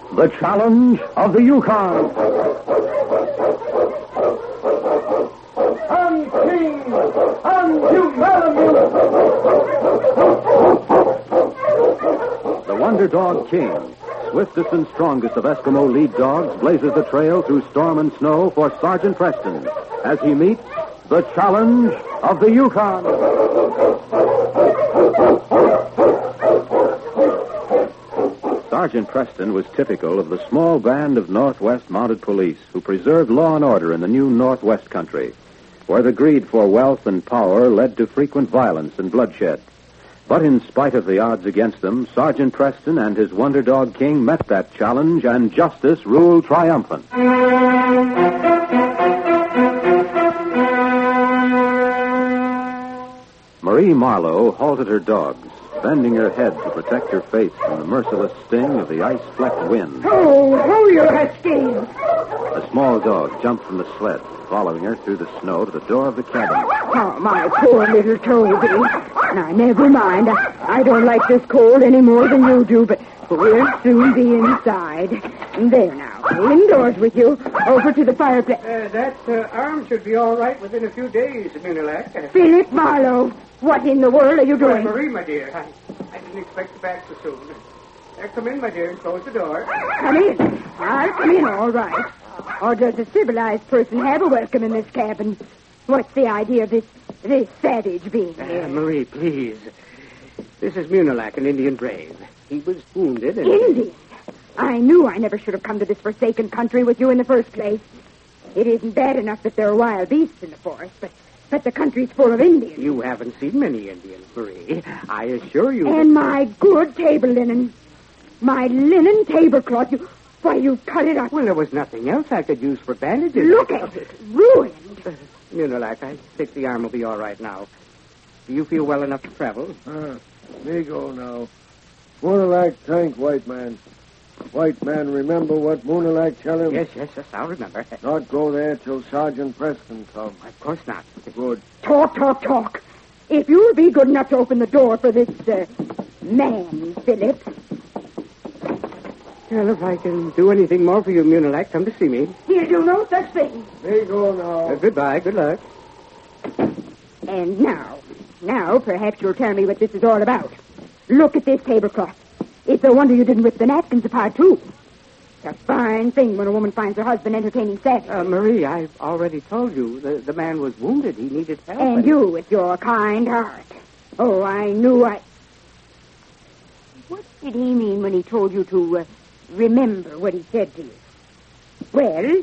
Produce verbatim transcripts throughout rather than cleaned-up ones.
The Challenge of the Yukon. I'm king! I'm Humanity! The Wonder Dog King, swiftest and strongest of Eskimo lead dogs, blazes the trail through storm and snow for Sergeant Preston as he meets the Challenge of the Yukon. Sergeant Preston was typical of the small band of Northwest Mounted Police who preserved law and order in the new Northwest country, where the greed for wealth and power led to frequent violence and bloodshed. But in spite of the odds against them, Sergeant Preston and his Wonder Dog King met that challenge, and justice ruled triumphant. Marie Marlowe halted her dogs, bending her head to protect her face from the merciless sting of the ice-flecked wind. Oh, oh, you husky! A small dog jumped from the sled, following her through the snow to the door of the cabin. Oh, my poor little Toby. Now, never mind. I, I don't like this cold any more than you do, but we'll soon be inside. There now. Indoors with you. Over to the fireplace. Uh, that uh, arm should be all right within a few days, Munilac. Philip Marlowe, what in the world are you doing? Well, Marie, my dear, I, I didn't expect you back so soon. Uh, come in, my dear, and close the door. Come in. I'll come in, all right. Or does a civilized person have a welcome in this cabin? What's the idea of this, this savage being here? Uh, Marie, please. This is Munilac, an Indian brave. He was wounded and... Indian? I knew I never should have come to this forsaken country with you in the first place. It isn't bad enough that there are wild beasts in the forest, but, but the country's full of Indians. You haven't seen many Indians, Marie. I assure you... And that... my good table linen. My linen tablecloth. You... Why, you cut it up. Well, there was nothing else I could use for bandages. Look at it. Ruined. Uh, Munilac, I think the arm will be all right now. Do you feel well enough to travel? Uh, me go now. Moonalac thank white man. White man, remember what Moonalac tell him? Yes, yes, yes, I'll remember. Not go there till Sergeant Preston comes. Of course not. Good. Talk, talk, talk. If you'll be good enough to open the door for this, uh, man, Philip. Well, if I can do anything more for you, Munilac, come to see me. He'll do no such thing. Me go now. Uh, goodbye, good luck. And now, now, perhaps you'll tell me what this is all about. Look at this tablecloth. It's a wonder you didn't rip the napkins apart, too. It's a fine thing when a woman finds her husband entertaining sex. Uh, Marie, I've already told you. The, the man was wounded. He needed help. And you, with your kind heart. Oh, I knew I... What did he mean when he told you to uh, remember what he said to you? Well?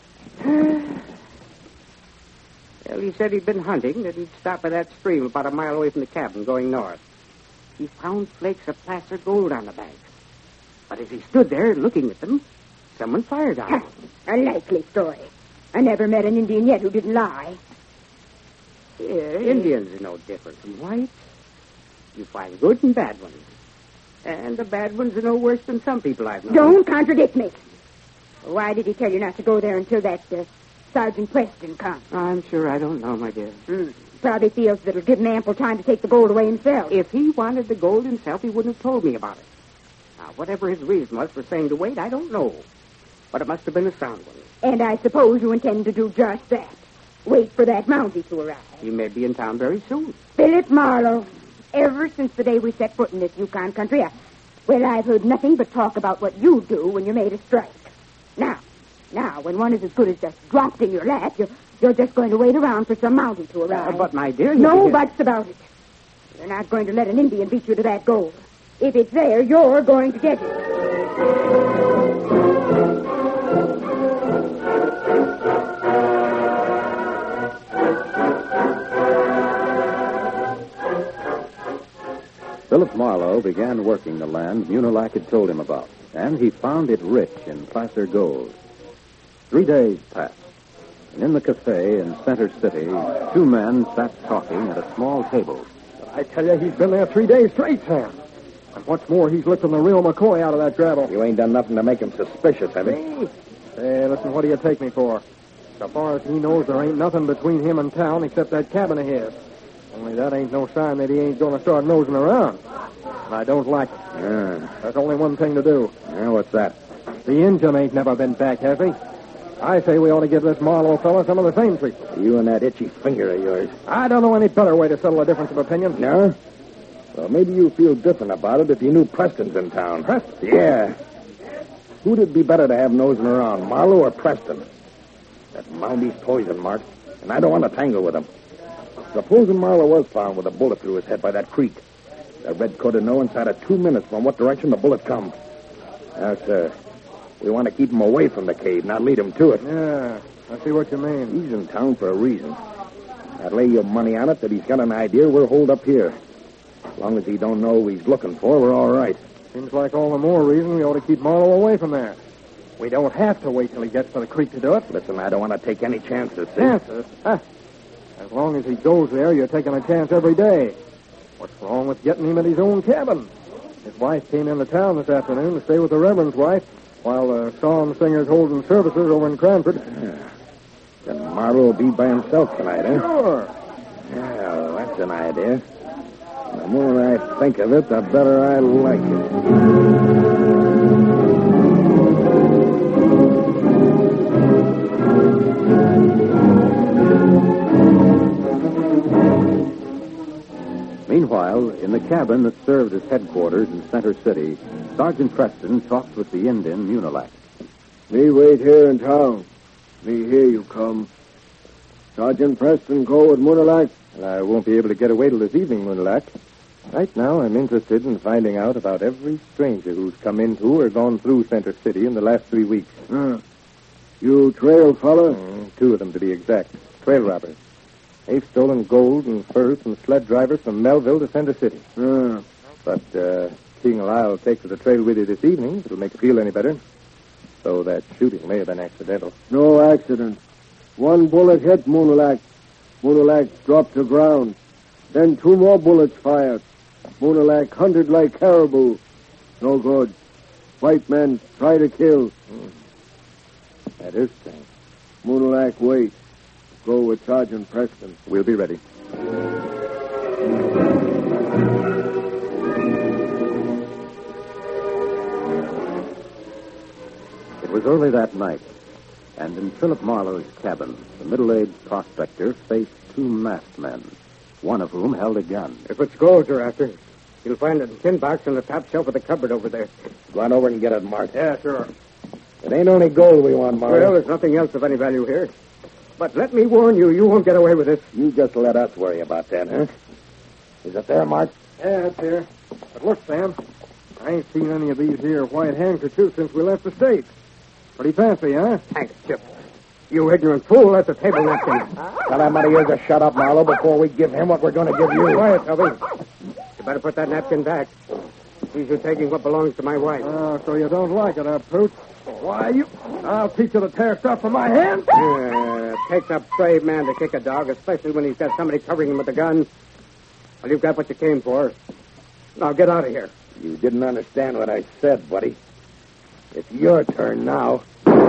Well, he said he'd been hunting, that he'd stop by that stream about a mile away from the cabin going north. He found flakes of placer gold on the bank. But as he stood there looking at them, someone fired on him. A likely story. I never met an Indian yet who didn't lie. Yeah, Indians are no different from whites. You find good and bad ones. And the bad ones are no worse than some people I've known. Don't contradict me. Why did he tell you not to go there until that uh, Sergeant Preston comes? I'm sure I don't know, my dear. Mm. Probably feels that it'll give him ample time to take the gold away himself. If he wanted the gold himself, he wouldn't have told me about it. Now, whatever his reason was for saying to wait, I don't know. But it must have been a sound one. And I suppose you intend to do just that. Wait for that Mountie to arrive. He may be in town very soon. Philip Marlowe, ever since the day we set foot in this Yukon country, I, well, I've heard nothing but talk about what you do when you made a strike. Now, now, when one is as good as just dropped in your lap, you're, you're just going to wait around for some Mountie to arrive. Uh, but, my dear... You no can... buts about it. You're not going to let an Indian beat you to that gold. If it's there, you're going to get it. Philip Marlowe began working the land Munilac had told him about, and he found it rich in placer gold. Three days passed, and in the cafe in Center City, two men sat talking at a small table. I tell you, he's been there three days straight, Sam. And what's more, he's lifting the real McCoy out of that gravel. You ain't done nothing to make him suspicious, have you? Hey, hey, listen, what do you take me for? So far as he knows, there ain't nothing between him and town except that cabin of his. Only that ain't no sign that he ain't going to start nosing around. And I don't like it. Yeah. There's only one thing to do. Yeah, what's that? The engine ain't never been back, has he? I say we ought to give this Marlowe fella some of the same treatment. You and that itchy finger of yours. I don't know any better way to settle a difference of opinion. No? Well, maybe you feel different about it if you knew Preston's in town. Preston? Yeah. Who'd it be better to have nosing around, Marlowe or Preston? That Moundy's poison, Mark, and I don't want to tangle with him. Supposing Marlowe was found with a bullet through his head by that creek. The redcoat would know inside of two minutes from what direction the bullet come. Now, sir, we want to keep him away from the cave, not lead him to it. Yeah, I see what you mean. He's in town for a reason. I'd lay your money on it that he's got an idea we're holed up here. As long as he don't know who he's looking for, we're all right. Seems like all the more reason we ought to keep Marlowe away from there. We don't have to wait till he gets to the creek to do it. Listen, I don't want to take any chances. See? Chances? Huh. As long as he goes there, you're taking a chance every day. What's wrong with getting him at his own cabin? His wife came into town this afternoon to stay with the Reverend's wife while the psalm singer's holding services over in Cranford. Yeah. Then Marlowe will be by himself tonight, eh? Sure. Yeah, well, that's an idea. The more I think of it, the better I like it. Meanwhile, in the cabin that served as headquarters in Center City, Sergeant Preston talked with the Indian Munilac. Me wait here in town. Me hear you come. Sergeant Preston go with Munilac. I won't be able to get away till this evening, Munilac. Right now, I'm interested in finding out about every stranger who's come into or gone through Center City in the last three weeks. Uh, you trail fella? Mm, two of them, to be exact. Trail robbers. They've stolen gold and furs from sled drivers from Melville to Center City. Uh, But uh, seeing I'll take to the trail with you this evening, it'll make you feel any better. So that shooting may have been accidental. no accident. One bullet hit Munilac. Munilac dropped to ground. Then two more bullets fired. Munilac hunted like caribou. No good. White men try to kill. That is strange. Munilac wait. Go with Sergeant Preston. We'll be ready. It was early that night, and in Philip Marlowe's cabin, the middle-aged prospector faced two masked men, one of whom held a gun. If it's gold you're after, you'll find it in a tin box on the top shelf of the cupboard over there. Go on over and get it, Mark. Yeah, sure. It ain't only gold we want, Mark. Well, there's nothing else of any value here. But let me warn you, you won't get away with this. You just let us worry about that, huh? Is it there, Mark? Yeah, it's here. But look, Sam, I ain't seen any of these here white handkerchiefs since we left the States. Pretty fancy, huh? Handkerchief. You ignorant fool, that's a table napkin. Tell that man of yours to shut up, Marlowe, before we give him what we're going to give you. Quiet, Toby. You better put that napkin back. He's you taking what belongs to my wife. Oh, so you don't like it, huh, Pooch? Why, you... I'll teach you to tear stuff from my hands. Uh, takes a brave man to kick a dog, especially when he's got somebody covering him with a gun. Well, you've got what you came for. Now, get out of here. You didn't understand what I said, buddy. It's your turn now.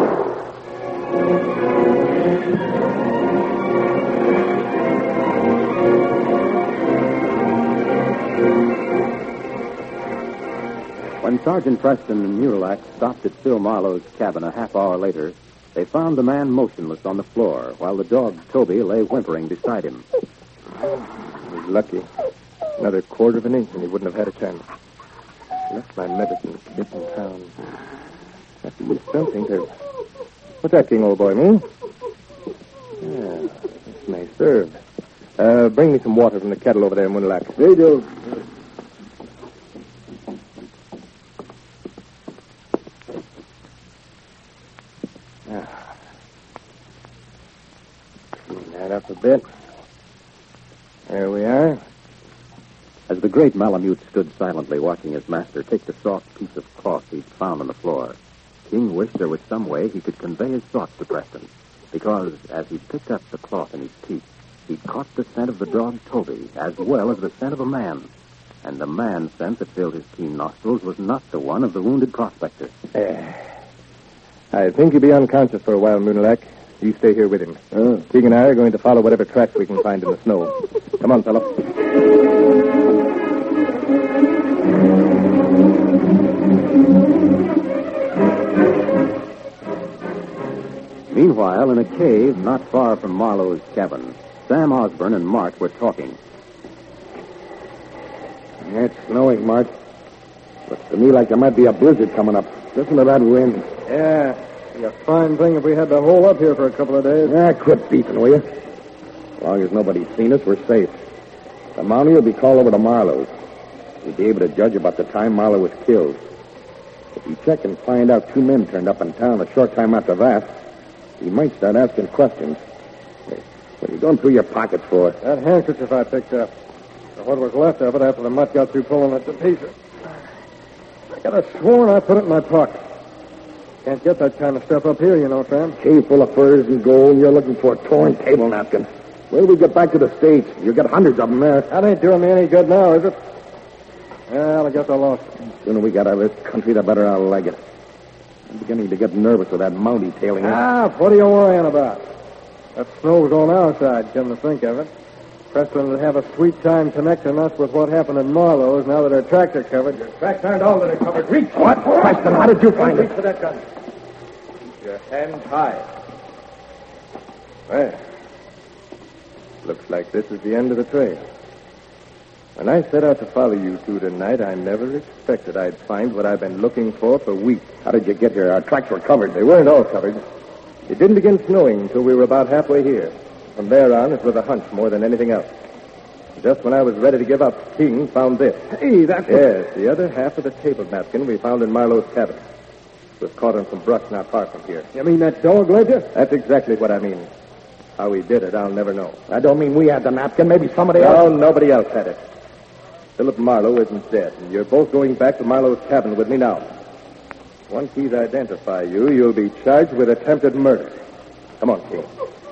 When Sergeant Preston and Munilac stopped at Phil Marlowe's cabin a half hour later, they found the man motionless on the floor, while the dog Toby lay whimpering beside him. He's lucky. Another quarter of an inch and he wouldn't have had a chance. Left my medicine kit in town. That was something to... What's that, King, old boy, me? Yeah, this may serve. Uh, bring me some water from the kettle over there in Munilac. They do. Clean that up a bit. There we are. As the great Malamute stood silently watching his master take the soft piece of cloth he'd found on the floor, King wished there was some way he could convey his thoughts to Preston, because as he picked up the cloth in his teeth, he caught the scent of the dog Toby, as well as the scent of a man. And the man scent that filled his keen nostrils was not the one of the wounded prospector. Uh, I think he'll be unconscious for a while, Munilac. You stay here with him. Oh. King and I are going to follow whatever tracks we can find in the snow. Come on, fellow. Meanwhile, in a cave not far from Marlowe's cabin, Sam Osborne and Mart were talking. Yeah, it's snowing, Mart. Looks to me like there might be a blizzard coming up. Listen to that wind. Yeah, it'd be a fine thing if we had to hole up here for a couple of days. Yeah, quit beefing, will you? As long as nobody's seen us, we're safe. The Mountie will be called over to Marlowe's. We'll be able to judge about the time Marlowe was killed. If we check and find out two men turned up in town a short time after that, we might start asking questions. Hey, what are you going through your pockets for? That handkerchief I picked up. Or what was left of it after the mutt got through pulling it to pieces. I could have sworn I put it in my pocket. Can't get that kind of stuff up here, you know, Sam. Cave full of furs and gold, and you're looking for a torn table napkin. Wait till we get back to the States. You'll get hundreds of them there. That ain't doing me any good now, is it? Well, I guess I lost it. The sooner we get out of this country, the better I'll like it. I'm beginning to get nervous with that Mountie tailing us. Ah, what are you worrying about? That snow's on our side, come to think of it. Preston will have a sweet time connecting us with what happened in Marlowe's now that our tracks are covered. Your tracks aren't all that are covered. Reach! What? Preston, how did you find Reach it? for that gun. Keep your hands high. Well, looks like this is the end of the trail. When I set out to follow you two tonight, I never expected I'd find what I've been looking for for weeks. How did you get here? Our tracks were covered. They weren't all covered. It didn't begin snowing until we were about halfway here. From there on, it was a hunch more than anything else. Just when I was ready to give up, King found this. Hey, that's... Yes, the other half of the table napkin we found in Marlowe's cabin. It was caught on some brush not far from here. You mean that dog led you? That's exactly what I mean. How he did it, I'll never know. I don't mean we had the napkin. Maybe somebody No, else. nobody else had it. Philip Marlowe isn't dead, and you're both going back to Marlowe's cabin with me now. Once he's identified you, you'll be charged with attempted murder. Come on, King.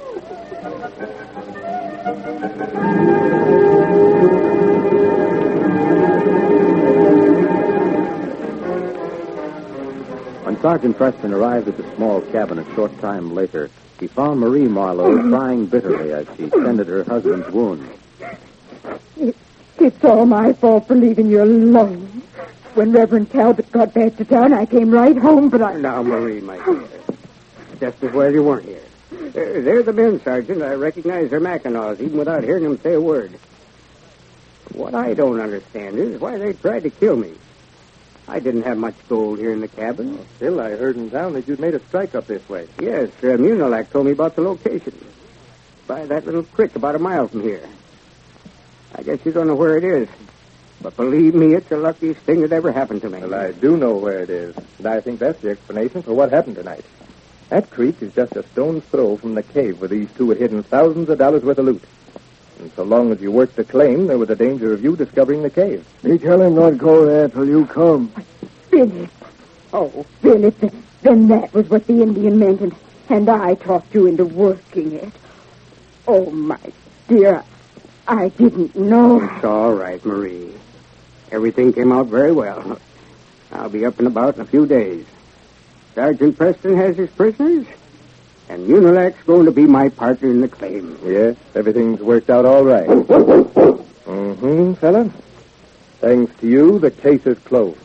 When Sergeant Preston arrived at the small cabin a short time later, he found Marie Marlowe crying bitterly as she tended her husband's wound. It, it's all my fault for leaving you alone. When Reverend Talbot got back to town, I came right home, but I... Now, Marie, my dear. Just as well you weren't here. They're, they're the men, Sergeant. I recognize their Mackinaws, even without hearing them say a word. What I don't understand is why they tried to kill me. I didn't have much gold here in the cabin. Still, I heard in town that you'd made a strike up this way. Yes, uh, Munilac told me about the location. By that little creek about a mile from here. I guess you don't know where it is. But believe me, it's the luckiest thing that ever happened to me. Well, I do know where it is, and I think that's the explanation for what happened tonight. That creek is just a stone's throw from the cave where these two had hidden thousands of dollars worth of loot. And so long as you worked the claim, there was a danger of you discovering the cave. Me tell him not go there till you come. Philip. Oh, Philip, then that was what the Indian meant, and, and I talked you into working it. Oh, my dear, I didn't know. It's all right, Marie. Everything came out very well. I'll be up and about in a few days. Sergeant Preston has his prisoners, and Munilac's going to be my partner in the claim. Yes, everything's worked out all right. Mm-hmm, fella. Thanks to you, the case is closed.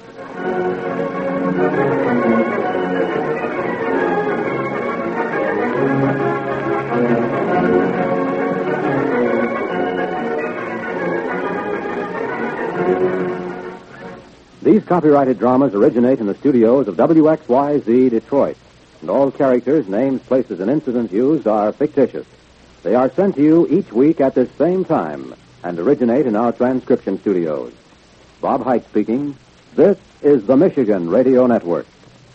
These copyrighted dramas originate in the studios of W X Y Z Detroit, and all characters, names, places, and incidents used are fictitious. They are sent to you each week at this same time and originate in our transcription studios. Bob Hite speaking. This is the Michigan Radio Network.